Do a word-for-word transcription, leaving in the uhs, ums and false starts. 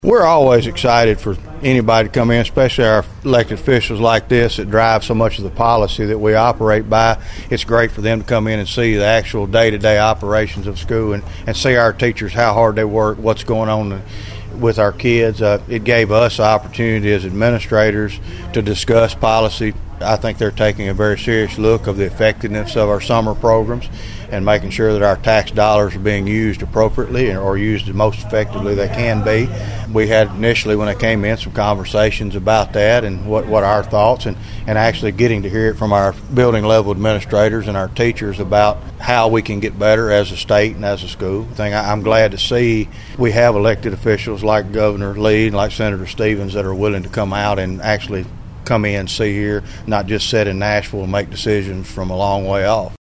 We're always excited for anybody to come in, especially our elected officials like this that drive so much of the policy that we operate by. It's great for them to come in and see the actual day-to-day operations of school and, and see our teachers, how hard they work, what's going on with our kids. Uh, it gave us the opportunity as administrators to discuss policy. I think they're taking a very serious look of the effectiveness of our summer programs and making sure that our tax dollars are being used appropriately or used as most effectively they can be. We had initially, when I came in, some conversations about that and what, what our thoughts, and, and actually getting to hear it from our building level administrators and our teachers about how we can get better as a state and as a school. I think I'm glad to see we have elected officials like Governor Lee and like Senator Stevens that are willing to come out and actually come in, see here, not just sit in Nashville and make decisions from a long way off.